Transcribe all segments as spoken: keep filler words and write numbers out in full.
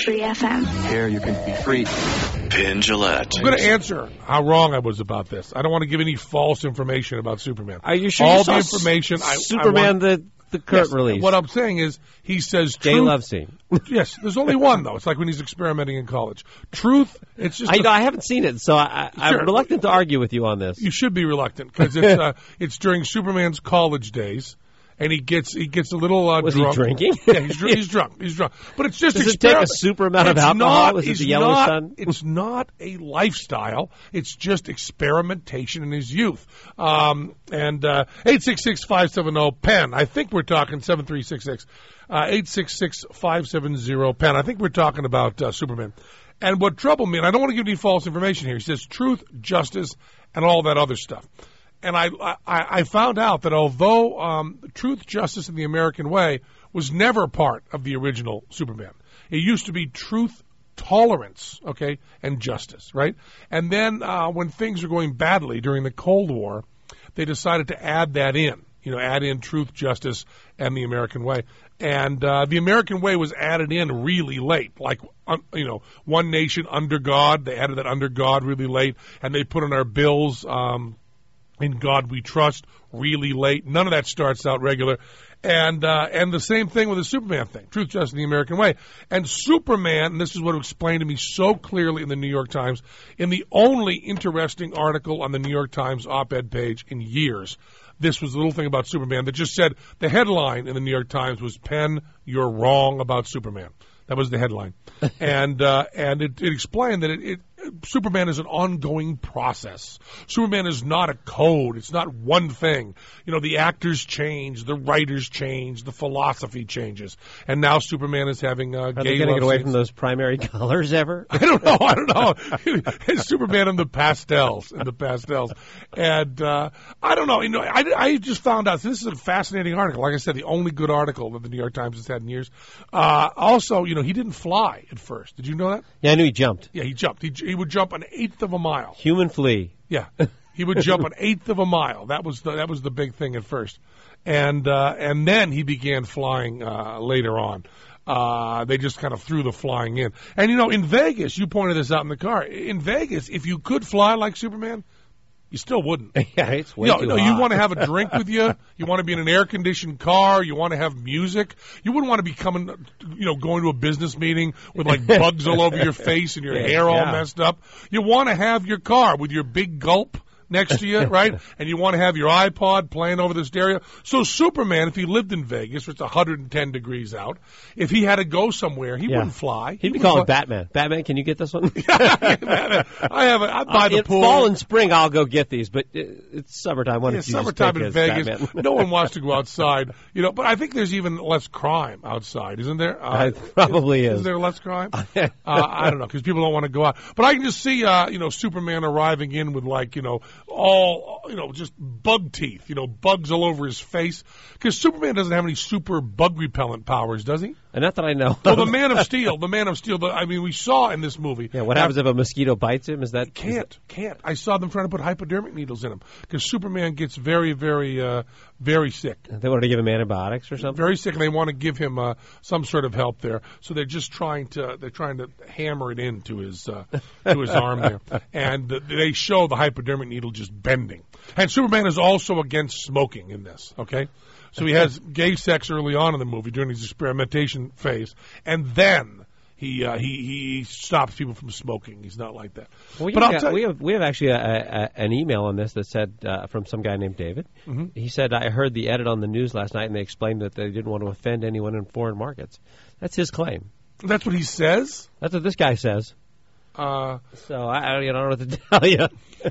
Free F M. Here you can be free. Penn Jillette. I'm going to answer how wrong I was about this. I don't want to give any false information about Superman. Are you sure All you the saw information I, Superman I want, the the current yes, release? What I'm saying is he says Jay truth. Love scene. Yes, there's only one though. It's like when he's experimenting in college. Truth. It's just. I, a, you know, I haven't seen it, so I, I, Sure. I'm reluctant to argue with you on this. You should be reluctant because it's uh, it's during Superman's college days. And he gets he gets a little uh, Was drunk. he drinking? Yeah, he's, dr- he's drunk. He's drunk. But it's just Does it take a experiment. super amount of It's alcohol? Not, Is it it's the Yellow not, Sun? It's not a lifestyle. It's just experimentation in his youth. Um, and uh, eight six six, five seven zero, P E N. I think we're talking seven three six six. Uh, eight six six, five seven zero, P E N. I think we're talking about uh, Superman. And what troubled me, and I don't want to give any false information here, he says truth, justice, and all that other stuff. And I, I, I found out that although um, Truth, Justice, and the American Way was never part of the original Superman, it used to be Truth, Tolerance, okay, and Justice, right? And then uh, when things were going badly during the Cold War, they decided to add that in, you know, add in Truth, Justice, and the American Way. And uh, the American Way was added in really late, like, uh, you know, One Nation Under God. They added that Under God really late, and they put in our bills um, In God We Trust really late. None of that starts out regular. And uh, and the same thing with the Superman thing, Truth, Justice, and the American Way. And Superman, and this is what explained to me so clearly in the New York Times, in the only interesting article on the New York Times op-ed page in years, this was a little thing about Superman that just said, the headline in the New York Times was, Penn, you're wrong about Superman. That was the headline. and uh, and it, it explained that it, it Superman is an ongoing process. Superman is not a code. It's not one thing. You know, the actors change, the writers change, the philosophy changes. And now Superman is having uh, Are gay they going to love get away scenes. from those primary colors ever? I don't know. I don't know. It's Superman in the pastels, in the pastels, and uh, I don't know. You know, I, I just found out. So this is a fascinating article. Like I said, the only good article that the New York Times has had in years. Uh, also, you know, he didn't fly at first. Did you know that? Yeah, I knew he jumped. Yeah, he jumped. He, he would jump an eighth of a mile. Human flea. Yeah, he would jump an eighth of a mile. That was the, that was the big thing at first, and uh, and then he began flying uh, later on. Uh, they just kind of threw the flying in. And, you know, in Vegas, you pointed this out in the car. In Vegas, if you could fly like Superman, you still wouldn't. Yeah, it's way no, too no, hot. you want to have a drink with you. You want to be in an air-conditioned car. You want to have music. You wouldn't want to be coming, you know, going to a business meeting with, like, bugs all over your face and your Yeah, hair all yeah. messed up. You want to have your car with your big gulp next to you, right? And you want to have your iPod playing over the stereo. So Superman, if he lived in Vegas, where it's one hundred ten degrees out, if he had to go somewhere, he Yeah. wouldn't fly. He'd be wouldn't calling fly. Batman. Batman, can you get this one? I have a, I buy Uh, the in pool. fall and spring, I'll go get these, but it, it's summertime. Why Yeah, don't you just summertime take in his Vegas. Batman? No one wants to go outside, you know. But I think there's even less crime outside, isn't there? Uh, It probably is. Is there less crime? uh, I don't know, because people don't want to go out. But I can just see, uh, you know, Superman arriving in with, like, you know, all, you know, just bug teeth, you know, bugs all over his face. Because Superman doesn't have any super bug repellent powers, does he? And not that I know. Well, the Man of Steel, the Man of Steel. The, I mean, we saw in this movie. Yeah, what happens if a mosquito bites him? Is that is Can't, can't. I saw them trying to put hypodermic needles in him because Superman gets very, very, uh, very sick. it- they wanted to give him antibiotics or something? Very sick, and they want to give him uh, some sort of help there. So they're just trying to they're trying to hammer it into his uh, to his arm there, and uh, they show the hypodermic needle just bending. And Superman is also against smoking in this. Okay, so he has gay sex early on in the movie during his experimentation phase, and then. He, uh, he he stops people from smoking. He's not like that. Well, we, but I'll got, tell you, we have we have actually a, a, an email on this that said uh, from some guy named David. Mm-hmm. He said, I heard the edit on the news last night, and they explained that they didn't want to offend anyone in foreign markets. That's his claim. that's what he says. That's what this guy says. Uh, So I, I don't know what to tell you.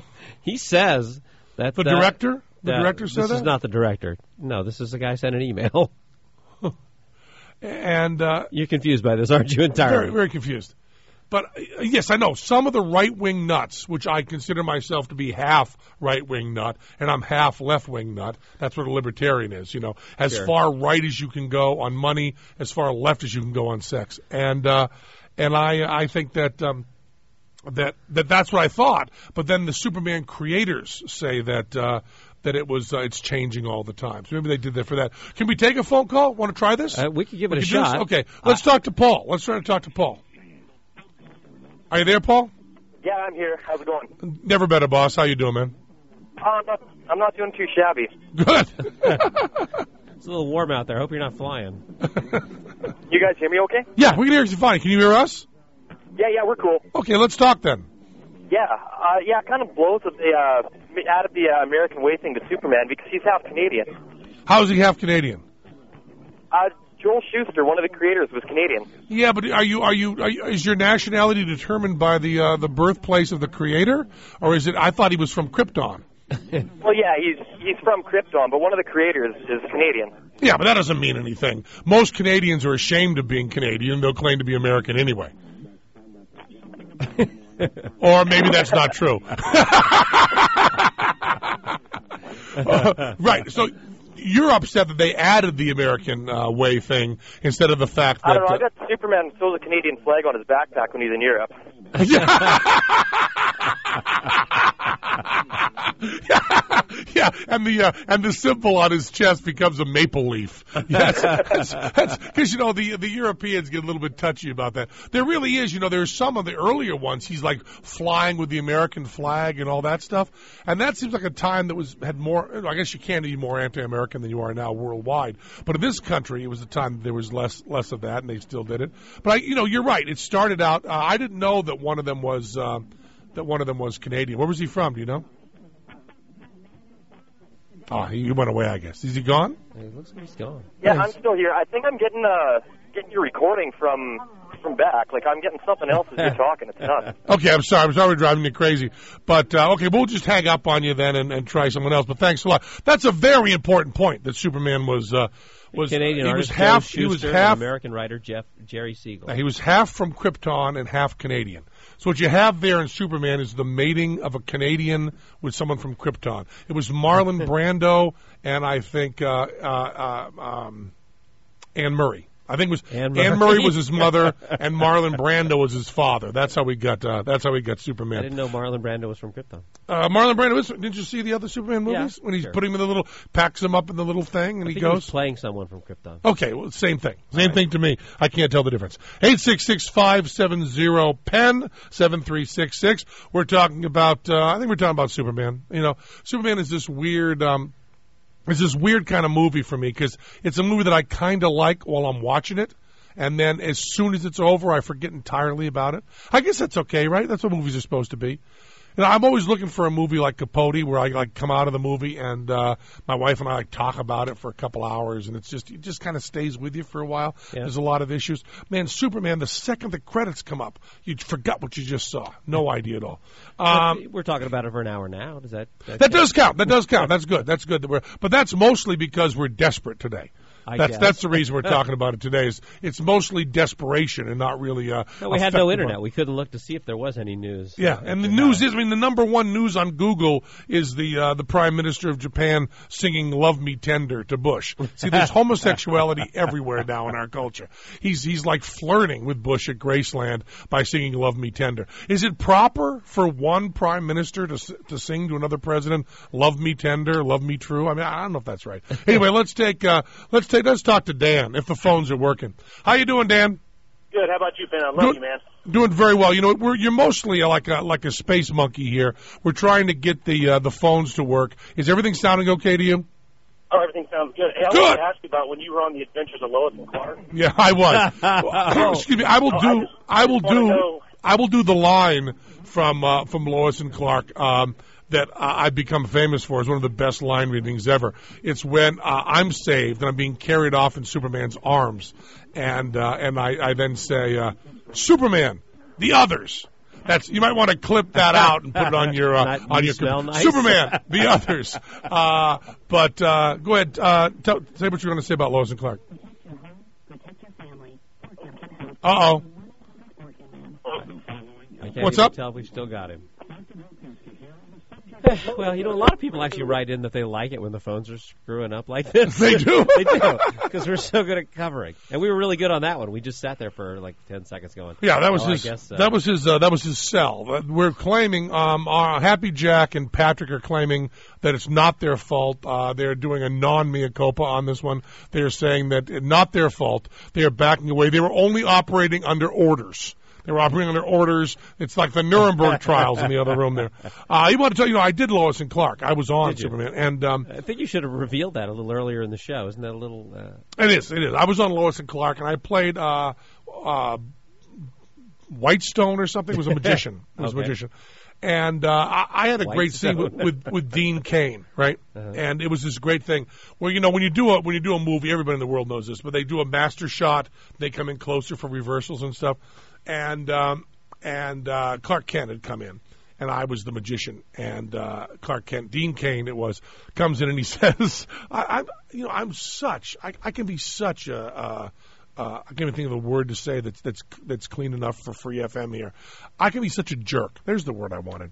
He says that the uh, director, the uh, director said this that. is not the director. No, this is the guy sent an email. and uh, You're confused by this, aren't you, entirely? very very confused. But uh, yes, I know some of the right wing nuts, which I consider myself to be half right wing nut, and I'm half left wing nut. That's what a libertarian is, you know, as Sure. far right as you can go on money, as far left as you can go on sex, and uh, and I I think that. Um, That, that that's what I thought, but then the Superman creators say that uh, that it was uh, it's changing all the time. So maybe they did that for that. Can we take a phone call? Want to try this? Uh, we could give it We a can do this? shot. Okay, let's talk to Paul. Let's try to talk to Paul. Are you there, Paul? Yeah, I'm here. How's it going? Never better, boss. How you doing, man? Uh, I'm, not, I'm not doing too shabby. Good. It's a little warm out there. I hope you're not flying. You guys hear me okay? Yeah, we can hear you fine. Can you hear us? Yeah, yeah, we're cool. Okay, let's talk then. Yeah, uh, yeah, it kind of blows that they uh, added the uh, American way thing to Superman because he's half Canadian. How is he half Canadian? Uh, Joel Schuster, one of the creators, was Canadian. Yeah, but are you are you, are you is your nationality determined by the uh, the birthplace of the creator, or is it? I thought he was from Krypton. Well, yeah, he's he's from Krypton, but one of the creators is Canadian. Yeah, but that doesn't mean anything. Most Canadians are ashamed of being Canadian. They'll claim to be American anyway. Or maybe that's not true. uh, right. So you're upset that they added the American uh, way thing instead of the fact that... I don't know. Uh, I bet Superman throws a Canadian flag on his backpack when he's in Europe. Yeah, and the uh, and the symbol on his chest becomes a maple leaf. Yes, because you know the the Europeans get a little bit touchy about that. There really is, you know, there's some of the earlier ones. He's like flying with the American flag and all that stuff, and that seems like a time that was had more. I guess you can't be more anti-American than you are now worldwide, but in this country, it was a time there was less less of that, and they still did it. But I, you know, you're right. It started out. Uh, I didn't know that one of them was uh, that one of them was Canadian. Where was he from? Do you know? Oh, he went away, I guess. Is he gone? It looks like he's gone. Yeah, I'm still here. I think I'm getting uh getting your recording from from back. Like I'm getting something else as you're talking. It's nuts. Okay, I'm sorry. I'm sorry we're driving you crazy. But, uh, okay, we'll just hang up on you then and, and try someone else. But thanks a lot. That's a very important point that Superman was... Uh, was Canadian he artist was half, Joe he was Shuster, half, and American writer Jeff Jerry Siegel. he was half from Krypton and half Canadian. So what you have there in Superman is the mating of a Canadian with someone from Krypton. It was Marlon Brando and I think uh, uh, uh, um, Anne Murray. I think it was Anne Anne Murray. Murray was his mother and Marlon Brando was his father. That's how we got. Uh, that's how we got Superman. I didn't know Marlon Brando was from Krypton. Uh, Marlon Brando was. Didn't you see the other Superman movies Yeah, when he's sure. putting him in the little, packs him up in the little thing, and I he think goes. he was playing someone from Krypton. Okay, well, same thing. Same thing to me. I can't tell the difference. Eight six six five seven zero pen seven three six six. We're talking about. Uh, I think we're talking about Superman. You know, Superman is this weird. Um, it's this weird kind of movie for me because it's a movie that I kind of like while I'm watching it. And then as soon as it's over, I forget entirely about it. I guess that's okay, right? That's what movies are supposed to be. You know, I'm always looking for a movie like Capote where I like come out of the movie and uh, my wife and I like talk about it for a couple hours, and it's just it just kind of stays with you for a while. Yeah. There's a lot of issues. Man, Superman, the second the credits come up, you forgot what you just saw. No idea at all. Um, We're talking about it for an hour now. Does that? That, that does count. That does count. That's good. That's good. That we're, but that's mostly because we're desperate today. I That's guess. that's the reason we're talking about it today. Is it's mostly desperation and not really. Uh, No, we had no effective internet. on- We couldn't look to see if there was any news. Yeah, and the news is. I mean, the number one news on Google is the uh, the Prime Minister of Japan singing "Love Me Tender" to Bush. See, there's homosexuality everywhere now in our culture. He's he's like flirting with Bush at Graceland by singing "Love Me Tender." Is it proper for one Prime Minister to s- to sing to another president "Love Me Tender," "Love Me True"? I mean, I don't know if that's right. Anyway, let's take uh, let's take let's talk to Dan if the phones are working. How you doing, Dan? Good. How about you, Ben? I love Doing- you, man. Doing very well. You know, we're, you're mostly like a like a space monkey here. We're trying to get the uh, the phones to work. Is everything sounding okay to you? Oh, everything sounds good. Hey, I Good. wanted to ask you about when you were on the Adventures of Lois and Clark. Yeah, I was. Excuse me. I will Oh, I do. just- I will just wanna do. know- I will do the line from uh, from Lois and Clark um, that I- I've become famous for. It's one of the best line readings ever. It's when uh, I'm saved and I'm being carried off in Superman's arms, and uh, and I, I then say, uh, "Superman, the others." That's you might want to clip that out and put it on your uh, Not on you your smell nice. Superman, the others. Uh, but uh, go ahead, uh, tell, say what you're going to say about Lois and Clark. Uh oh. I can't What's even up? Tell if we still got him. Well, you know, a lot of people actually write in that they like it when the phones are screwing up like this. They do. They do, because we're so good at covering, and we were really good on that one. We just sat there for like ten seconds going. Yeah, that was "Oh, I his. guess so." That was his. Uh, that was his sell. Uh, We're claiming. Um, uh, Happy Jack and Patrick are claiming that it's not their fault. Uh, they're doing a non-mea culpa on this one. They're saying that it's not their fault. They are backing away. They were only operating under orders. They were operating on their orders. It's like the Nuremberg trials in the other room there. Uh, you want to tell you know I did Lois and Clark. I was on Superman, and um, I think you should have revealed that a little earlier in the show. Isn't that a little? Uh... It is. It is. I was on Lois and Clark, and I played uh, uh, Whitestone or something. It was a magician. It was okay. a magician. And uh, I, I had a White great Stone. scene with, with, with Dean Cain, right? Uh-huh. And it was this great thing where you know when you do a when you do a movie, everybody in the world knows this, but they do a master shot, they come in closer for reversals and stuff, and um, and uh, Clark Kent had come in, and I was the magician, and uh, Clark Kent, Dean Cain, it was, comes in and he says, I, I'm you know I'm such I, I can be such a. Uh, Uh, I can't even think of the word to say that's that's that's clean enough for Free F M here. I can be such a jerk. There's the word I wanted.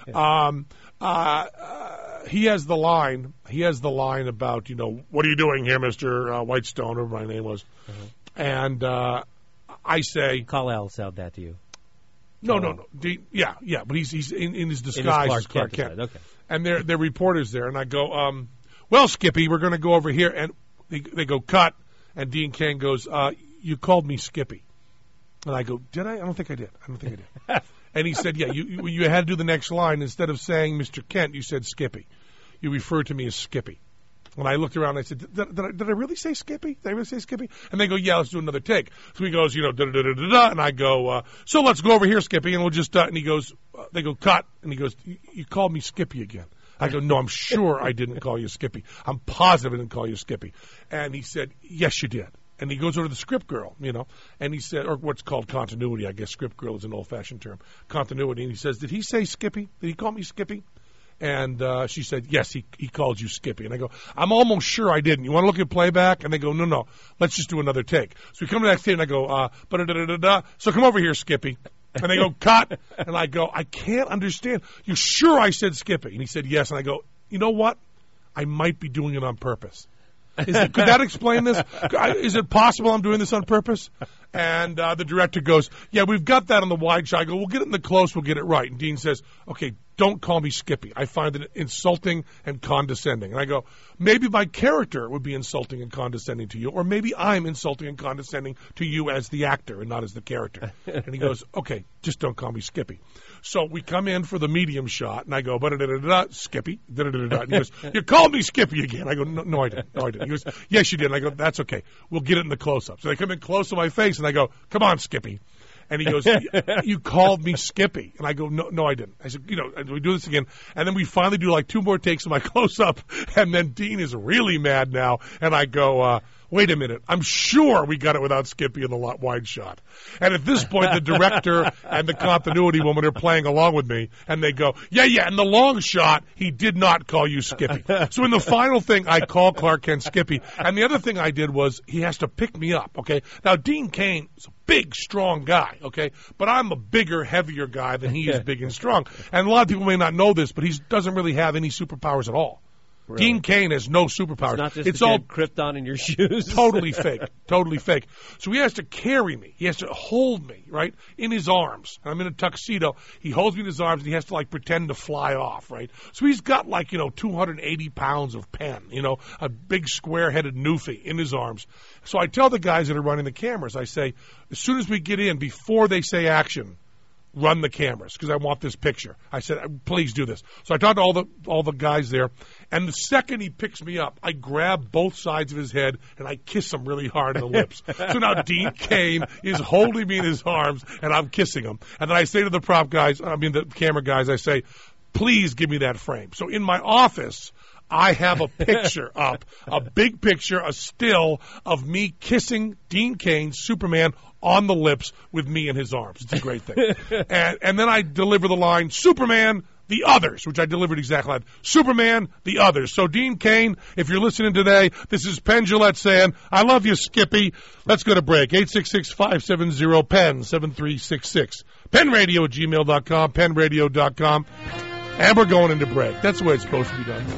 um, uh, uh, he has the line. He has the line about you know what are you doing here, Mister Uh, Whitestone, or my name was, Uh-huh. and uh, I say, Kal-El said that to you. no, no, no. D- yeah, yeah, but he's he's in, in his In his disguise Clark as Clark Kent Kent. side, okay. And they're they're reporters there, and I go, um, well, Skippy, we're going to go over here, and they, they go cut. And Dean Cain goes, uh, you called me Skippy. And I go, did I? I don't think I did. I don't think I did. And he said, yeah, you, you you had to do the next line. Instead of saying Mister Kent, you said Skippy. You referred to me as Skippy. And I looked around and I said, did, did, I, did I really say Skippy? Did I really say Skippy? And they go, yeah, let's do another take. So he goes, you know, da-da-da-da-da-da. And I go, uh, so let's go over here, Skippy. And we'll just, uh, and he goes, uh, they go, cut. And he goes, you, you called me Skippy again. I go, no, I'm sure I didn't call you Skippy. I'm positive I didn't call you Skippy. And he said, yes, you did. And he goes over to the script girl, you know, and he said, or what's called continuity, I guess script girl is an old-fashioned term, continuity. And he says, did he say Skippy? Did he call me Skippy? And uh, she said, yes, he he called you Skippy. And I go, I'm almost sure I didn't. You want to look at playback? And they go, no, no, let's just do another take. So we come to the next take, and I go, uh, ba-da-da-da-da-da. So come over here, Skippy. And they go, cut. And I go, I can't understand. You sure I said Skippy? And he said, yes. And I go, you know what? I might be doing it on purpose. Is it, could that explain this? Is it possible I'm doing this on purpose? And uh, the director goes, yeah, we've got that on the wide shot. I go, we'll get it in the close, we'll get it right. And Dean says, okay, don't call me Skippy. I find it insulting and condescending. And I go, maybe my character would be insulting and condescending to you, or maybe I'm insulting and condescending to you as the actor and not as the character. And he goes, okay, just don't call me Skippy. So we come in for the medium shot, and I go, da-da-da-da-da, Skippy, da-da-da-da-da. And he goes, you called me Skippy again. I go, no, no, I didn't. No, I didn't. He goes, yes, you did. And I go, that's okay. We'll get it in the close-up. So they come in close to my face, and I go, come on, Skippy. And he goes, you called me Skippy. And I go, no, no, I didn't. I said, you know, we do this again. And then we finally do like two more takes of my close-up, and then Dean is really mad now. And I go, uh, wait a minute, I'm sure we got it without Skippy in the lot wide shot. And at this point, the director and the continuity woman are playing along with me, and they go, yeah, yeah, in the long shot, he did not call you Skippy. So in the final thing, I call Clark Kent Skippy. And the other thing I did was he has to pick me up, okay? Now, Dean Cain is a big, strong guy, okay? But I'm a bigger, heavier guy than he is big and strong. And a lot of people may not know this, but he doesn't really have any superpowers at all. Really? Dean Cain has no superpowers. It's not just it's the all Krypton in your shoes. Totally fake. Totally fake. So he has to carry me. He has to hold me, right, in his arms. And I'm in a tuxedo. He holds me in his arms, and he has to, like, pretend to fly off, right? So he's got, like, you know, two hundred eighty pounds of pen, you know, a big square-headed Newfie in his arms. So I tell the guys that are running the cameras, I say, as soon as we get in, before they say action, run the cameras because I want this picture. I said, please do this. So I talked to all the all the guys there, and the second he picks me up, I grab both sides of his head and I kiss him really hard in the lips. So now Dean Cain is holding me in his arms and I'm kissing him. And then I say to the prop guys, I mean the camera guys, I say, please give me that frame. So in my office, I have a picture up, a big picture, a still of me kissing Dean Cain, Superman, on the lips with me in his arms. It's a great thing. and, and then I deliver the line, Superman, the others, which I delivered exactly like Superman, the others. So Dean Cain, if you're listening today, this is Penn Jillette saying, I love you, Skippy. Let's go to break. eight six six, five seven zero, P E N, seven three six six. penradio at gmail dot com, penradio dot com. And we're going into break. That's the way it's supposed to be done.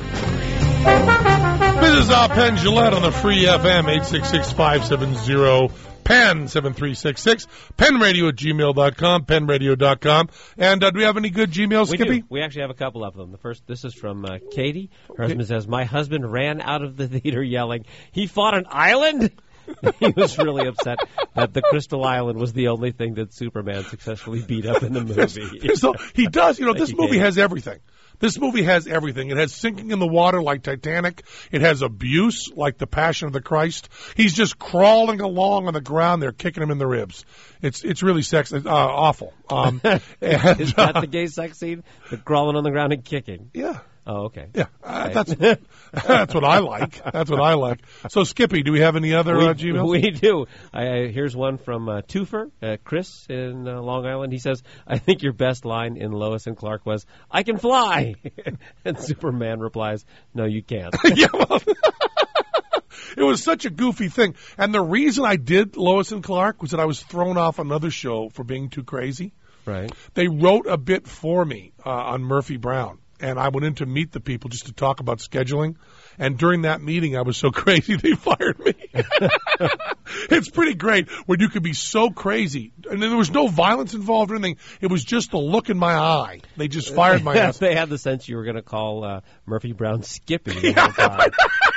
This is uh, Penn Jillette on the Free F M, eight six six, five seven zero, P E N, seven three six six. penradio at gmail dot com, penradio dot com. And uh, do we have any good Gmails, we Skippy? Do. We actually have a couple of them. The first, this is from uh, Katie. Her husband says, my husband ran out of the theater yelling, he fought an island? He was really upset that the Crystal Island was the only thing that Superman successfully beat up in the movie. So he does, you know, this He movie did. has everything. This movie has everything. It has sinking in the water like Titanic. It has abuse like The Passion of the Christ. He's just crawling along on the ground. They're kicking him in the ribs. It's it's really sex uh, awful. Um, and, Is that uh, the gay sex scene? The crawling on the ground and kicking. yeah. Oh, okay. Yeah, uh, Okay. that's that's what I like. That's what I like. So, Skippy, do we have any other We, uh, Gmails? we do. I, here's one from uh, Twofer, uh, Chris in uh, Long Island. He says, I think your best line in Lois and Clark was, I can fly. And Superman replies, no, you can't. Yeah, well, it was such a goofy thing. And the reason I did Lois and Clark was that I was thrown off another show for being too crazy. Right. They wrote a bit for me uh, on Murphy Brown, and I went in to meet the people just to talk about scheduling. And during that meeting, I was so crazy they fired me. It's pretty great when you could be so crazy, and then there was no violence involved or anything. It was just the look in my eye. They just fired my ass. They had the sense you were going to call uh, Murphy Brown Skippy the whole time.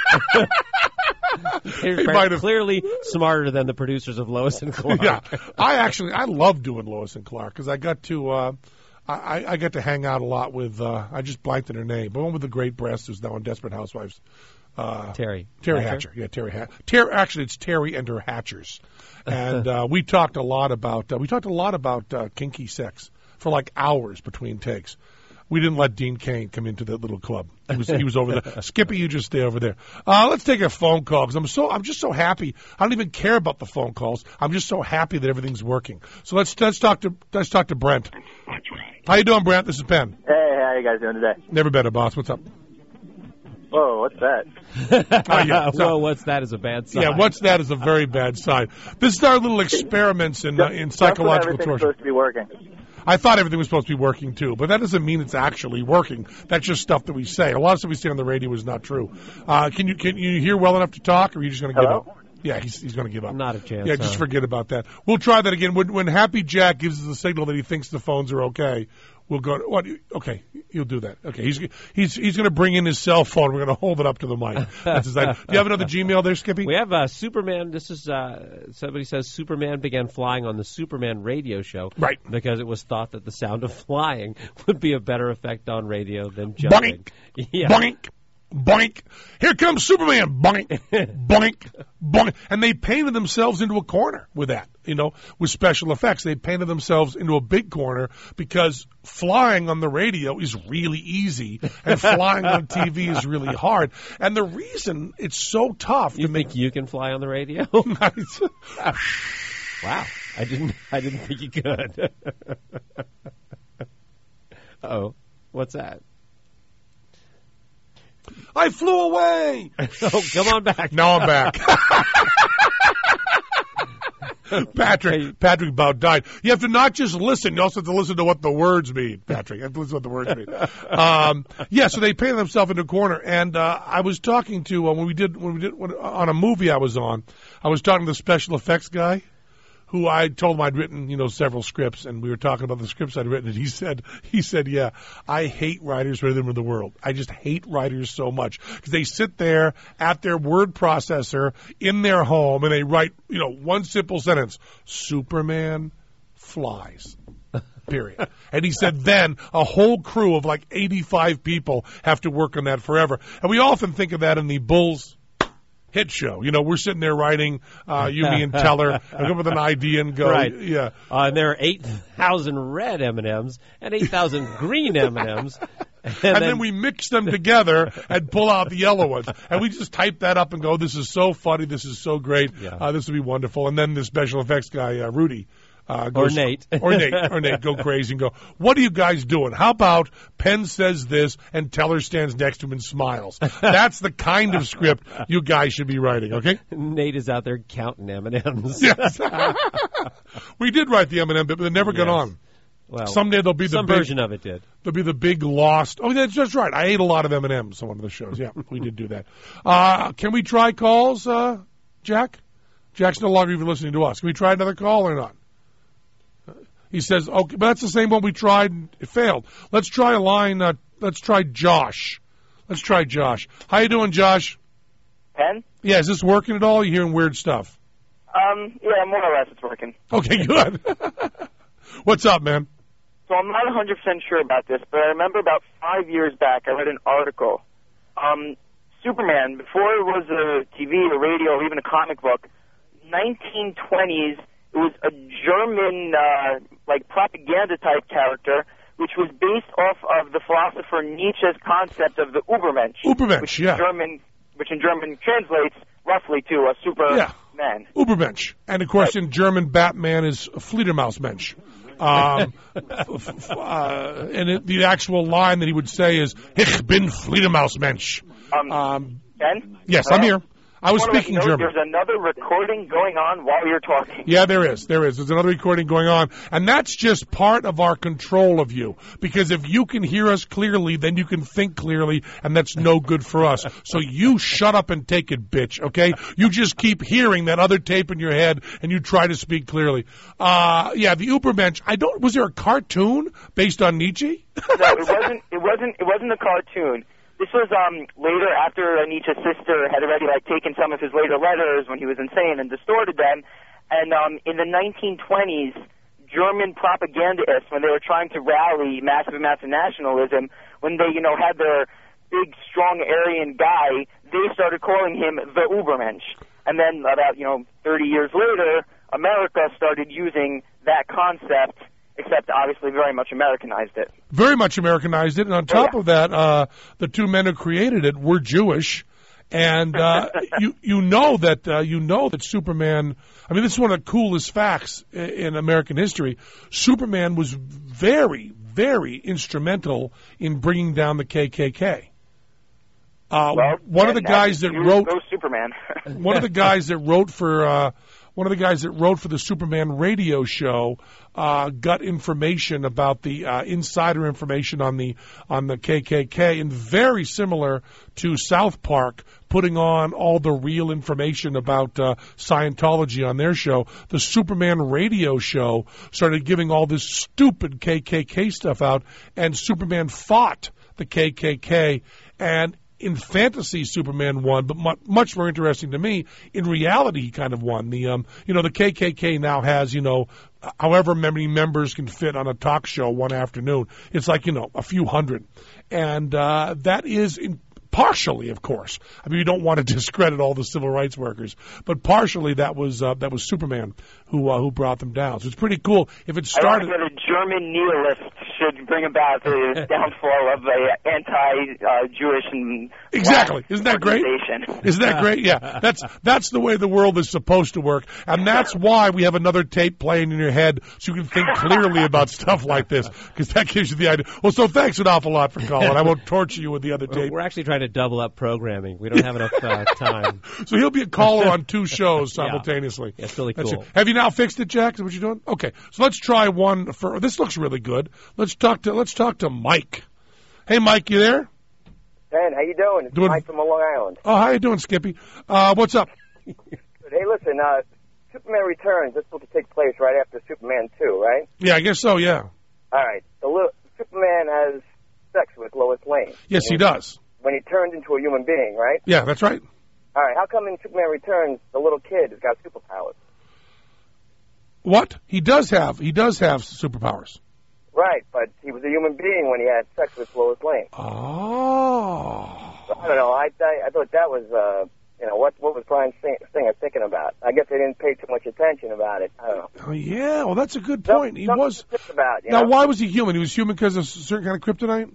They're They might have- clearly smarter than the producers of Lois and Clark. Yeah, I actually I love doing Lois and Clark because I got to uh, I, I got to hang out a lot with uh, I just blanked on her name, but one with the great breasts who's now on Desperate Housewives. Uh, Terry. Terry Hatcher? Hatcher. Yeah, Terry Hatcher. Terry, actually, it's Terry and her Hatchers. And uh, we talked a lot about uh, we talked a lot about uh, kinky sex for like hours between takes. We didn't let Dean Cain come into that little club. He was he was over there. Skippy, you just stay over there. Uh, let's take a phone call because I'm so I'm just so happy. I don't even care about the phone calls. I'm just so happy that everything's working. So let's let's talk to let's talk to Brent. How you doing, Brent? This is Ben. Hey, how you guys doing today? Never better, boss. What's up? Whoa, what's that? Oh, yeah. So- Well, what's that is a bad sign. Yeah, what's that is a very bad sign. This is our little experiments in uh, in psychological Everything's torture. supposed to be working. I thought everything was supposed to be working too, but that doesn't mean it's actually working. That's just stuff that we say. A lot of stuff we say on the radio is not true. Uh, can you can you hear well enough to talk, or are you just going to give Hello? up? Yeah, he's he's going to give up. Not a chance, Yeah, just huh? forget about that. We'll try that again when when Happy Jack gives us a signal that he thinks the phones are okay. We'll go. What? Okay, you'll do that. Okay, he's he's he's going to bring in his cell phone. We're going to hold it up to the mic. That's his idea. Do you have another Gmail there, Skippy? We have uh, Superman. This is uh, somebody says Superman began flying on the Superman radio show, Right. Because it was thought that the sound of flying would be a better effect on radio than jumping. Boink, Yeah. boink, boink. Here comes Superman. Boink, boink, boink. And they painted themselves into a corner with that, you know, with special effects. They painted themselves into a big corner because flying on the radio is really easy and flying on T V is really hard. And the reason it's so tough You to make think you can fly on the radio? nice. Wow, I didn't. I didn't think you could. Oh, what's that? I flew away. Oh, come on back. Now I'm back. Patrick, Patrick about died. You have to not just listen; you also have to listen to what the words mean. Patrick, you have to listen to what the words mean. Um, yeah, so they painted themselves into a corner. And uh, I was talking to uh, when we did when we did when, on a movie I was on. I was talking to the special effects guy, who I told him I'd written, you know, several scripts, and we were talking about the scripts I'd written, and he said, he said, yeah, I hate writers for them in the world. I just hate writers so much because they sit there at their word processor in their home and they write, you know, one simple sentence: Superman flies. Period. And he said then a whole crew of like eighty-five people have to work on that forever. And we often think of that in the Bulls hit show. You know, we're sitting there writing, uh, you, me, and Teller, and come up with an idea and go, Right. yeah. Uh, and there are eight thousand red M and M's and eight thousand green M and M's. And, And then, then we mix them together and pull out the yellow ones. And we just type that up and go, this is so funny, this is so great, Yeah. uh, this would be wonderful. And then the special effects guy, uh, Rudy, uh, Or goes, Nate. or Nate, or Nate, go crazy and go, what are you guys doing? How about Penn says this and Teller stands next to him and smiles? That's the kind of script you guys should be writing, okay? Nate is out there counting M and M's. Yes. We did write the M and M bit, but they never got Yes. on. Well, Someday there'll be the some big, version of it did. There'll be the big lost. Oh, that's just right. I ate a lot of M and M's on one of the shows. Yeah, we did do that. Uh, can we try calls, uh, Jack? Jack's no longer even listening to us. Can we try another call or not? He says, okay, but that's the same one we tried. It failed. Let's try a line. Uh, let's try Josh. Let's try Josh. How you doing, Josh? Pen? Yeah, is this working at all? Are you hearing weird stuff? Um, yeah, more or less it's working. Okay, good. What's up, man? So I'm not one hundred percent sure about this, but I remember about five years back I read an article. Um, Superman, before it was a T V, a radio, or even a comic book, nineteen twenties, it was a German, uh, like, propaganda-type character, which was based off of the philosopher Nietzsche's concept of the Übermensch. Übermensch, which yeah. In German, which in German translates roughly to a Superman. Yeah. Übermensch. And, of course, right. In German, Batman is Fledermausmensch. Um, f- f- uh, and it, the actual line that he would say is, Ich bin Fledermausmensch. Um, um, Ben? Yes, Hello? I'm here. I was speaking know, German. There's another recording going on while you're talking. Yeah, there is. There is. There's another recording going on. And that's just part of our control of you. Because if you can hear us clearly, then you can think clearly, and that's no good for us. So you shut up and take it, bitch, okay? You just keep hearing that other tape in your head, and you try to speak clearly. Uh, yeah, the Übermensch. I don't, was there a cartoon based on Nietzsche? No, it wasn't, it wasn't, it wasn't a cartoon. This was um, later after Nietzsche's sister had already like taken some of his later letters when he was insane and distorted them. And um, in the nineteen twenties, German propagandists, when they were trying to rally massive amounts of nationalism, when they, you know, had their big, strong Aryan guy, they started calling him the Übermensch. And then about, you know, thirty years later, America started using that concept, except obviously very much Americanized it. Very much Americanized it, and on top oh, yeah. of that, uh, the two men who created it were Jewish, and uh, you you know that uh, you know that Superman. I mean, this is one of the coolest facts in American history. Superman was very, very instrumental in bringing down the K K K. Uh, well, one of the guys that wrote go Superman. one of the guys that wrote for. Uh, One of the guys that wrote for the Superman radio show uh, got information about the uh, insider information on the on the K K K, and very similar to South Park putting on all the real information about uh, Scientology on their show. The Superman radio show started giving all this stupid K K K stuff out, and Superman fought the K K K, and in fantasy, Superman won, but mu- much more interesting to me, in reality, he kind of won. The, um, you know, the K K K now has, you know, however many members can fit on a talk show one afternoon. It's like, you know, a few hundred. And uh, that is in partially, of course. I mean, you don't want to discredit all the civil rights workers, but partially that was uh, that was Superman who uh, who brought them down. So it's pretty cool. If it started, I think that a German nihilist should bring about the downfall of a anti-Jewish and exactly. Isn't that great? Isn't that great? Yeah, that's that's the way the world is supposed to work, and that's why we have another tape playing in your head so you can think clearly about stuff like this, because that gives you the idea. Well, so thanks an awful lot for calling. I won't torture you with the other tape. We're actually trying to double up programming. We don't have enough uh, time. So he'll be a caller on two shows simultaneously. Yeah, it's really That's cool. it. Have you now fixed it, Jack? Is that what you're doing? Okay. So let's try one for this looks really good. Let's talk to let's talk to Mike. Hey Mike, you there? Ben, how you doing? It's Doing- Mike from Long Island. Oh, how you doing, Skippy? Uh, what's up? Hey, listen, uh, Superman Returns, that's supposed to take place right after Superman two, right? Yeah, I guess so, yeah. All right. The little, Superman has sex with Lois Lane. Yes, he does. When he turns into a human being, right? Yeah, that's right. All right. How come in Superman Returns, the little kid has got superpowers? What? He does have he does have superpowers. Right, but he was a human being when he had sex with Lois Lane. Oh. So, I don't know. I, I, I thought that was, uh, you know, what what was Brian Singer thinking about? I guess they didn't pay too much attention about it. I don't know. Oh, yeah. Well, that's a good point. He Something was. to think about, you Now, know? why was he human? He was human because of a certain kind of kryptonite?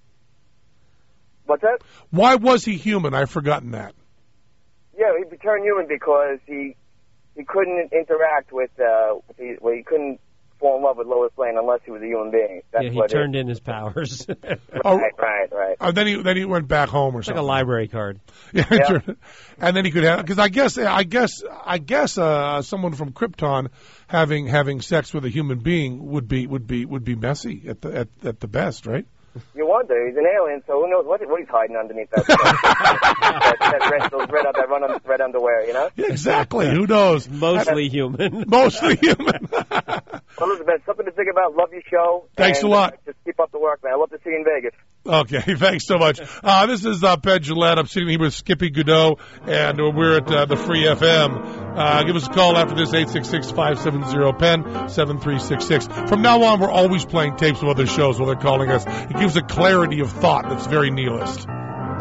What's that? Why was he human? I've forgotten that. Yeah, he turned human because he he couldn't interact with, uh, with the, well, he couldn't fall in love with Lois Lane unless he was a human being. That's yeah, he what turned it, in his powers. Oh, right, right, right. uh, then he then he went back home or It's something. like a library card. Yeah, Yeah. and then he could have because I guess I guess I guess uh, someone from Krypton having having sex with a human being would be would be would be messy at the at, at the best, right? You wonder. He's an alien, so who knows what, what he's hiding underneath that stuff. that, that red, those red, that run on, red underwear, you know? Yeah, exactly. Who knows? Mostly human. Mostly human. Well, Elizabeth, something to think about. Love your show. Thanks and, a lot. Uh, just keep up the work, man. I love to see you in Vegas. Okay, thanks so much. Uh, this is uh, Penn Jillette. I'm sitting here with Skippy Godot, and we're at uh, the Free F M. Uh, give us a call after this, eight six six, five seven zero, P E N, seven three six six. From now on, we're always playing tapes of other shows while they're calling us. It gives a clarity of thought that's very nihilist.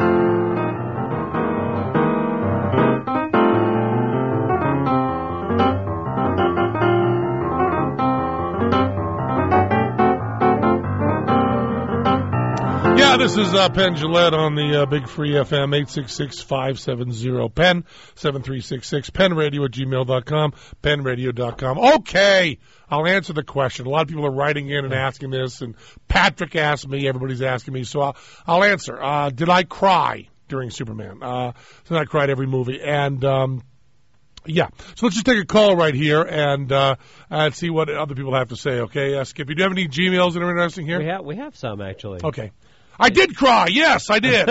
Yeah, this is uh, Penn Jillette on the uh, Big Free F M, eight six six, five seven zero, P E N, seven three six six, penradio at gmail dot com, penradio dot com. Okay, I'll answer the question. A lot of people are writing in and asking this, and Patrick asked me, everybody's asking me, so I'll, I'll answer. Uh, did I cry during Superman? Uh, so I cried every movie, and... Um, Yeah, so let's just take a call right here and uh, and see what other people have to say. Okay, uh, Skippy, do you have any Gmails that are interesting here? We have we have some actually. Okay, I did cry. Yes, I did.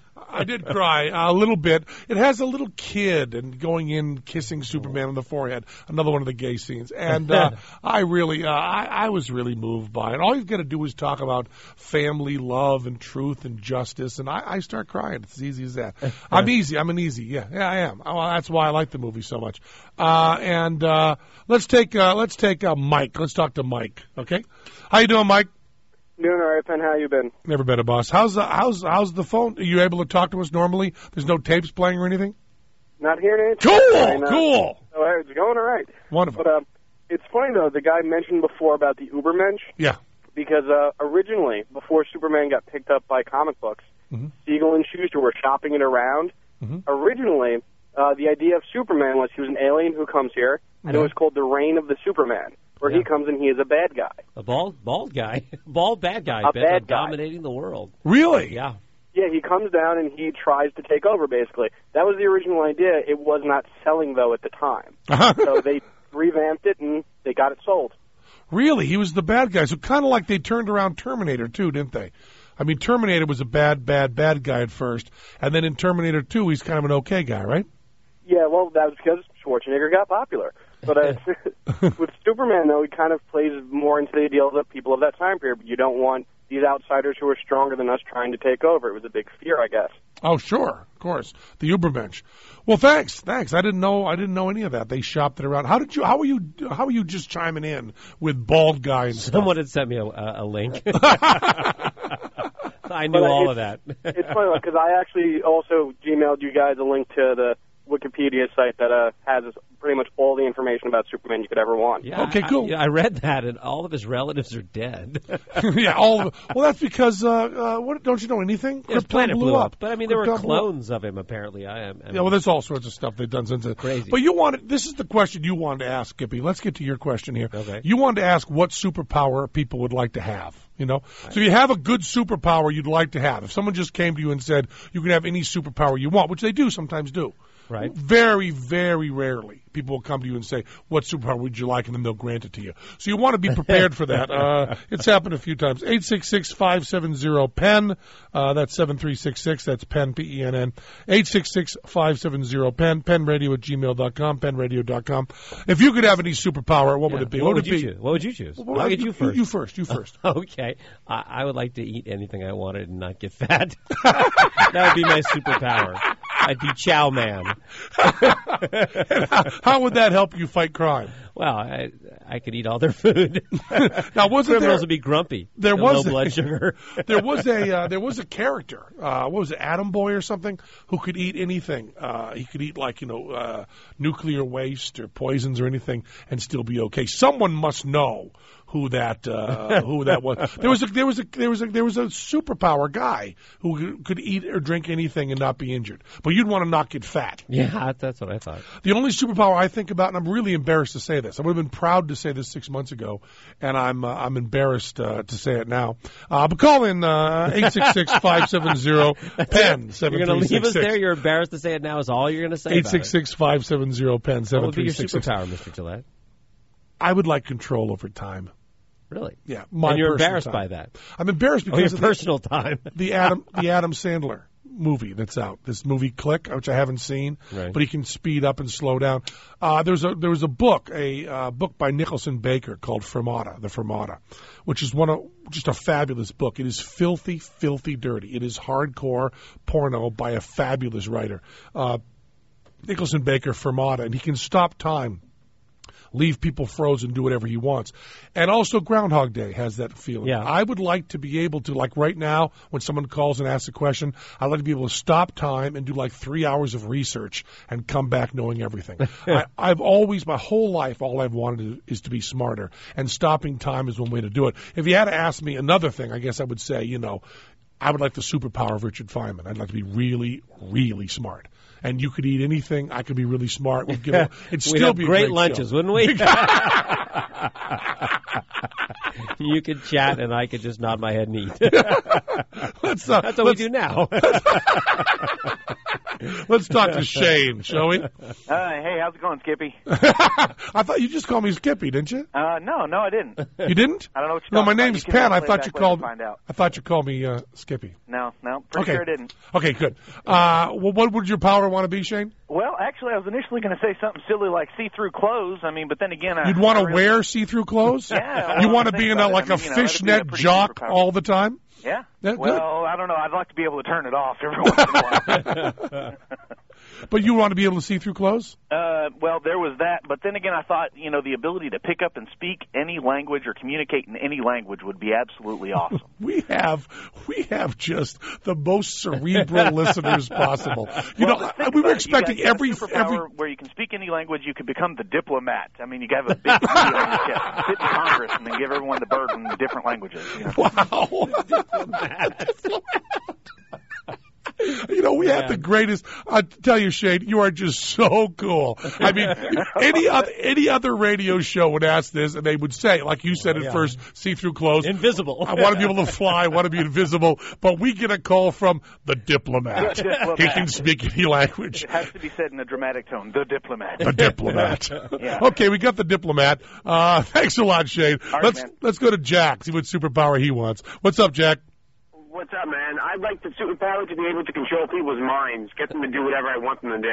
I did cry a little bit. It has a little kid and going in kissing Superman on the forehead. Another one of the gay scenes, and uh, I really, uh, I, I was really moved by it. All you've got to do is talk about family, love, and truth and justice, and I, I start crying. It's as easy as that. I'm easy. I'm an easy. Yeah, yeah, I am. Well, that's why I like the movie so much. Uh, and uh, let's take uh, let's take uh, Mike. Let's talk to Mike. Okay, how you doing, Mike? Doing all right, Penn. How you been? Never better, boss. How's the, how's how's the phone? Are you able to talk to us normally? There's no tapes playing or anything? Not hearing it. Cool, and, uh, cool. So uh, it's going all right. Wonderful. But uh, it's funny though. The guy mentioned before about the Ubermensch. Yeah. Because uh, originally, before Superman got picked up by comic books, mm-hmm. Siegel and Schuster were shopping it around. Mm-hmm. Originally, uh, the idea of Superman was he was an alien who comes here, and yeah. it was called the Reign of the Superman, where Yeah. he comes and he is a bad guy. A bald bald guy, bald bad guy, A bent bad on guy. dominating the world. Really? Yeah. Yeah, he comes down and he tries to take over, basically. That was the original idea. It was not selling, though, at the time. So they revamped it and they got it sold. Really? He was the bad guy. So kind of like they turned around Terminator too, didn't they? I mean, Terminator was a bad, bad, bad guy at first, and then in Terminator two, he's kind of an okay guy, right? Yeah, well, that was because Schwarzenegger got popular. But uh, with Superman, though, he kind of plays more into the ideals of people of that time period. You don't want these outsiders who are stronger than us trying to take over. It was a big fear, I guess. Oh, sure, of course, the Ubermensch. Well, thanks, thanks. I didn't know, I didn't know any of that. They shopped it around. How did you? How were you? How were you just chiming in with bald guy and stuff? Someone had sent me a, a link. I knew But, uh, all it's- of that. It's funny because I actually also Gmailed you guys a link to the Wikipedia site that uh, has pretty much all the information about Superman you could ever want. Yeah, Okay, I- cool. yeah, I read that, and all of his relatives are dead. Yeah, all of, well, that's because uh, uh, what? Don't you know anything? His Krypton planet blew up. But I mean, there were Krypton blew up. clones of him. Apparently, I am. I mean, Yeah, well, there's all sorts of stuff they've done since then. Crazy. But you wanted, this is the question you wanted to ask, Skippy. Let's get to your question here. Okay. You wanted to ask what superpower people would like to have, you know? So you have a good superpower you'd like to have. If someone just came to you and said, you can have any superpower you want, which they do sometimes do. Right. Very, very rarely people will come to you and say, what superpower would you like? And then they'll grant it to you. So you want to be prepared for that. Uh, it's happened a few times. eight six six, five seven zero, P E N. Uh, that's seven three six six. That's P E N, P E N N. eight six six, five seven zero, P E N. penradio at gmail dot com. penradio dot com. If you could have any superpower, what would yeah. it be? What, would would you it be? choose? What would you choose? Well, I'll get you first. You first. You first. Okay. I, I would like to eat anything I wanted and not get fat. That would be my superpower. I'd be Chow Man. how, how would that help you fight crime? Well, I I could eat all their food. Now, wasn't Criminals there? would be grumpy. There and was low a- blood sugar. there was a uh, there was a character. Uh, what was it, Atom Boy or something, who could eat anything. Uh, he could eat like you know uh, nuclear waste or poisons or anything and still be okay. Someone must know who that uh, who that was. There was a there was a there was a there was a superpower guy who could eat or drink anything and not be injured. But you'd want to not get fat. Yeah, that's what I thought. The only superpower I think about, and I'm really embarrassed to say this. I would have been proud to say this six months ago, and I'm uh, I'm embarrassed uh, to say it now. Uh, but call in uh, eight six six, five seven zero, P E N. You're going to leave us there? You're embarrassed to say it now is all you're going to say eight about six six, five seven zero, P E N. it? What seven would be three your six six. superpower, Mister Gillette? I would like control over time. Really? Yeah, my and you're personal embarrassed time. by that. I'm embarrassed Oh, your because of the- personal time. the Adam the Adam Sandler movie that's out. This movie Click, which I haven't seen, Right. but he can speed up and slow down. Uh, there's a there was a book, a uh, book by Nicholson Baker called Fermata, The Fermata, which is one of just a fabulous book. It is filthy, filthy dirty. It is hardcore porno by a fabulous writer, uh, Nicholson Baker, Fermata, and he can stop time, leave people frozen, do whatever he wants. And also Groundhog Day has that feeling. Yeah. I would like to be able to, like right now, when someone calls and asks a question, I'd like to be able to stop time and do like three hours of research and come back knowing everything. I, I've always, my whole life, all I've wanted is to be smarter. And stopping time is one way to do it. If you had to ask me another thing, I guess I would say, you know, I would like the superpower of Richard Feynman. I'd like to be really, really smart. And you could eat anything. I could be really smart. We'd, give a, it'd We'd still have be a great great lunches, show. wouldn't we? You could chat, and I could just nod my head and eat. let's, uh, That's what we do now. Let's talk to Shane, shall we? Uh, hey, how's it going, Skippy? I thought you just called me Skippy, didn't you? Uh, no, no, I didn't. You didn't? I don't know what you're No, my talking about. name's You can Penn. I play thought back you later called. to find out. I thought you called me uh, Skippy. No, no, pretty Okay. sure I didn't. Okay, good. Uh, well, what would your power want to be, Shane? Well, actually, I was initially going to say something silly like see-through clothes. I mean, but then again, I, You'd want I to really, wear see-through clothes? Yeah, You well, want to think be in about a, it. like I a mean, you know, that'd be a fishnet pretty jock superpower. all the time? Yeah. Yeah, good. Well, I don't know. I'd like to be able to turn it off every once in a while. But you want to be able to see through clothes? Uh, well, there was that, but then again, I thought, you know, the ability to pick up and speak any language or communicate in any language would be absolutely awesome. We have we have just the most cerebral listeners possible. You Well, know, just think we were about it. You expecting got- you got a every superpower every. where you can speak any language. You could become the diplomat. I mean, you could have a big deal on your chest, sit in Congress, and then give everyone the burden in different languages. You know? Wow. You know, we have Yeah. the greatest. I tell you, Shane, you are just so cool. I mean, any other any other radio show would ask this, and they would say, like you said at Yeah. first, see-through clothes. Invisible. I want to be able to fly. I want to be invisible. But we get a call from the diplomat. The diplomat. He can speak any language. It has to be said in a dramatic tone. The diplomat. The diplomat. Yeah. Okay, we got the diplomat. Uh, thanks a lot, Shane. right, let's man. let's go to Jack. See what superpower he wants. What's up, Jack? What's up, man? I'd like the superpower to be able to control people's minds, get them to do whatever I want them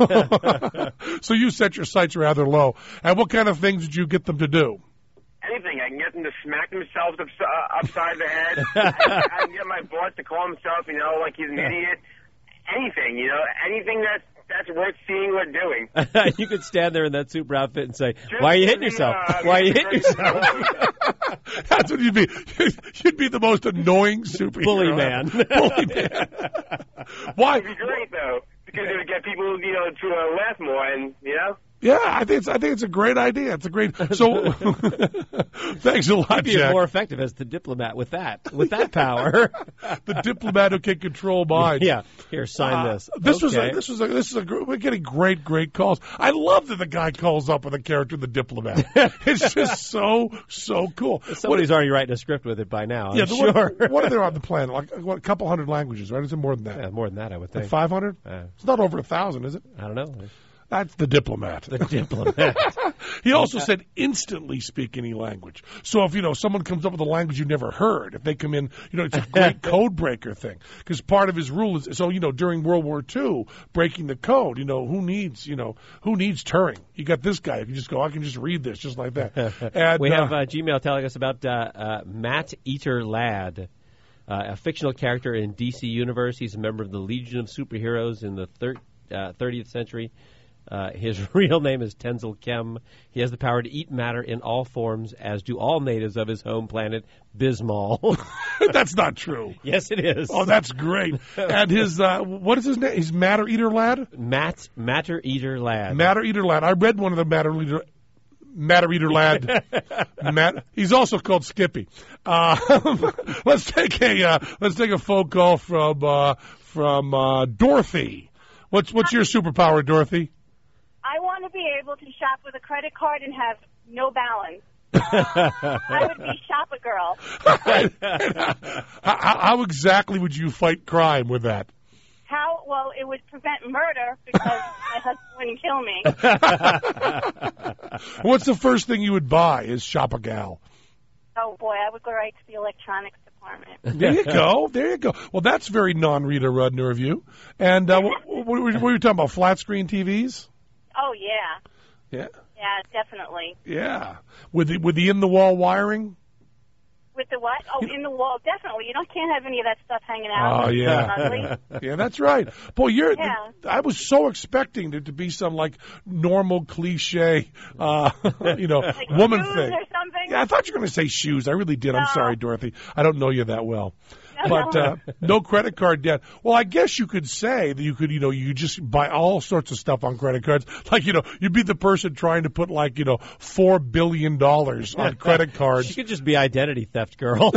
to do. So you set your sights rather low. And what kind of things did you get them to do? Anything. I can get them to smack themselves ups- uh, upside the head. I can get my boss to call himself, you know, like he's an idiot. Anything, you know, anything that's, that's worth seeing or doing. You could stand there in that super outfit and say, "Why are you hitting yourself? Why are you hitting yourself?" That's what you'd be. You'd be the most annoying superhero. Bully man. Bully man. Why? It'd be great, though, because it would get people, you know, to uh, laugh more and, you know. Yeah, I think it's. I think it's a great idea. It's a great. So, thanks a lot, You'd be Jack. more effective as the diplomat with that, with that power. The diplomat who can control minds. Yeah. Here, sign Uh, this. This was Okay. a, this was a, this is a gr- we're getting great great calls. I love that the guy calls up with a character, the diplomat. It's just so so cool. Somebody's already writing a scrict with it by now. Yeah, I'm the, sure. what, what are there on the planet? Like what, a couple hundred languages, right? Is it more than that? Yeah, more than that, I would think. Five hundred? Uh, It's not over a thousand, is it? I don't know. That's the diplomat. The diplomat. He also said instantly speak any language. So if, you know, someone comes up with a language you never heard, if they come in, you know, it's a great code breaker thing. Because part of his rule is, so, you know, during World War Two, breaking the code, you know, who needs, you know, who needs Turing? You got this guy. You can just go, I can just read this just like that. And, we have uh, uh, Gmail telling us about uh, uh, Matt Eater Ladd, uh, a fictional character in D C Universe. He's a member of the Legion of Superheroes in the thir- uh, thirtieth century. Uh, his real name is Tenzil Kem. He has the power to eat matter in all forms, as do all natives of his home planet, Bismol. That's not true. Yes, it is. Oh, that's great. And his, uh, what is his name? He's Matter Eater Lad? Matt Matter Eater Lad. Matter Eater Lad. I read one of the Matter Eater Matter Eater Lad. Matt. He's also called Skippy. Uh, let's take a uh, let's take a phone call from uh, from uh, Dorothy. What's what's your superpower, Dorothy? I want to be able to shop with a credit card and have no balance. I would be shop a girl. how, how exactly would you fight crime with that? How? Well, it would prevent murder because my husband wouldn't kill me. What's the first thing you would buy is shop a gal? Oh, boy, I would go right to the electronics department. There you go. There you go. Well, that's very non-Rita Rudner of you. And uh, what, what, were- what were you talking about? Flat screen T Vs? Oh, yeah. Yeah. Yeah, definitely. Yeah. With the with the in the wall wiring? With the what? Oh, in the wall, definitely. You don't can't have any of that stuff hanging out. Oh It's yeah, ugly. yeah, that's right. Boy, you're. Yeah. I was so expecting it to be some like normal cliche, uh, you know, Like woman shoes thing. or something? Yeah, I thought you were going to say shoes. I really did. I'm No. sorry, Dorothy. I don't know you that well. No. But uh, no credit card debt. Well, I guess you could say that you could, you know, you just buy all sorts of stuff on credit cards. Like, you know, you'd be the person trying to put like, you know, four billion dollars on credit cards. She could just be identity theft girl.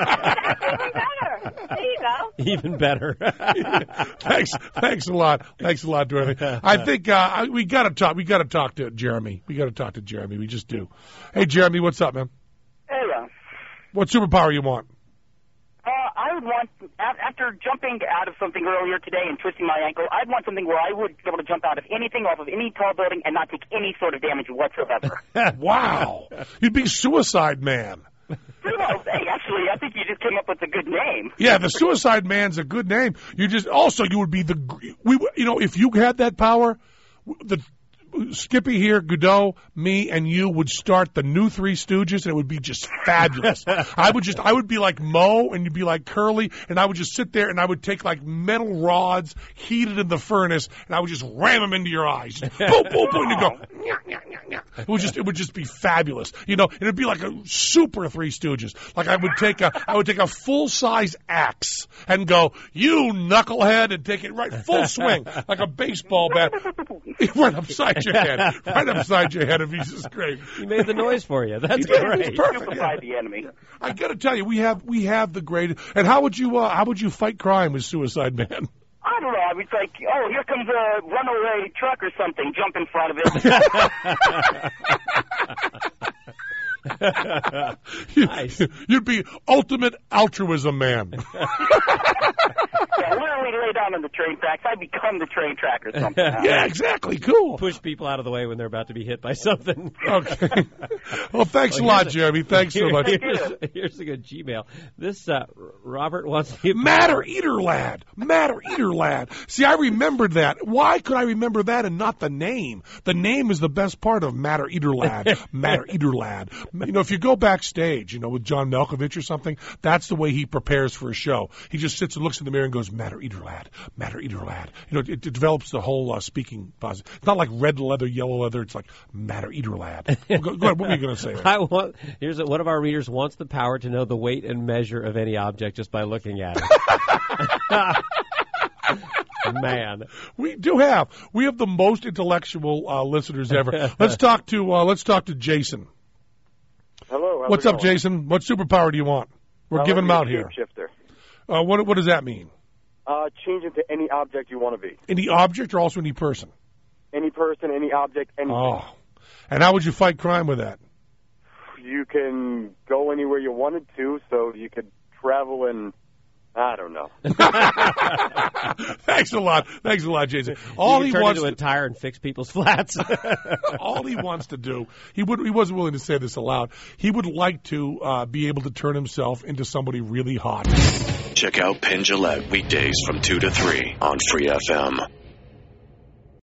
Even better. There you go. Even better. thanks, thanks a lot, thanks a lot, Dorothy. I think uh, I- we got to talk. We got to talk to Jeremy. We got to talk to Jeremy. We just do. Hey, Jeremy, what's up, man? Hey, uh, What superpower you want? uh, I would want, a- after jumping out of something earlier today and twisting my ankle, I'd want something where I would be able to jump out of anything off of any tall building and not take any sort of damage whatsoever. Wow, you'd be Suicide Man. Pretty well, hey, actually, I think you just came up with a good name. Yeah, the Suicide Man's a good name. You just also you would be the we you know if you had that power, the Skippy here, Godot, me, and you would start the new Three Stooges, and it would be just fabulous. I would just, I would be like Mo, and you'd be like Curly, and I would just sit there, and I would take like metal rods heated in the furnace, and I would just ram them into your eyes. Just boom, boom, boom, and you go. Nyah, nyah, nyah, nyah. It would just, it would just be fabulous. You know, it'd be like a super Three Stooges. Like I would take a, I would take a full size axe and go, you knucklehead, and take it right full swing like a baseball bat, right upside your head, right upside your head. If he's just great. He made the noise for you. That's He did. great. It's perfect. Stupefy Yeah. the enemy. I got to tell you, we have we have the great. And how would you uh, how would you fight crime with Suicide Man? I don't know. I was like, oh, here comes a runaway truck or something. Jump in front of it. Nice. You'd be ultimate altruism man. Yeah, literally lay down on the train tracks. I become the train track or something. Yeah, exactly. Cool. Push people out of the way when they're about to be hit by something. Okay. Well, thanks Well, a lot, here's a- Jeremy. Thanks so much. Here's, here's a good Gmail. This uh, Robert wants to Matter Eater Lad. Matter Eater Lad. See, I remembered that. Why could I remember that and not the name? The name is the best part of Matter Eater Lad. Matter Eater Lad. You know, if you go backstage, you know, with John Malkovich or something, that's the way he prepares for a show. He just sits and looks in the mirror and goes, Matter Eater Lad. Matter Eater Lad. You know, it, it develops the whole uh, speaking positive. It's not like red leather, yellow leather. It's like Matter Eater Lad. Well, go, go ahead. What were you going to say there? I want. Here's a, one of our readers wants the power to know the weight and measure of any object just by looking at it. Man, we do have we have the most intellectual uh, listeners ever. Let's talk to uh, let's talk to Jason. Hello. how's What's it up, going? Jason? What superpower do you want? We're Uh, giving them let out me be a here. Shifter. Uh, what what does that mean? Uh, change into any object you want to be. Any object or also any person? Any person, any object, anything. Oh, and how would you fight crime with that? You can go anywhere you wanted to, so you could travel in, I don't know. Thanks a lot. Thanks a lot, Jason. All you he can turn wants into to, a tire and fix people's flats. all he wants to do, he would he wasn't willing to say this aloud. He would like to uh, be able to turn himself into somebody really hot. Check out Penn Jillette weekdays from two to three on Free F M.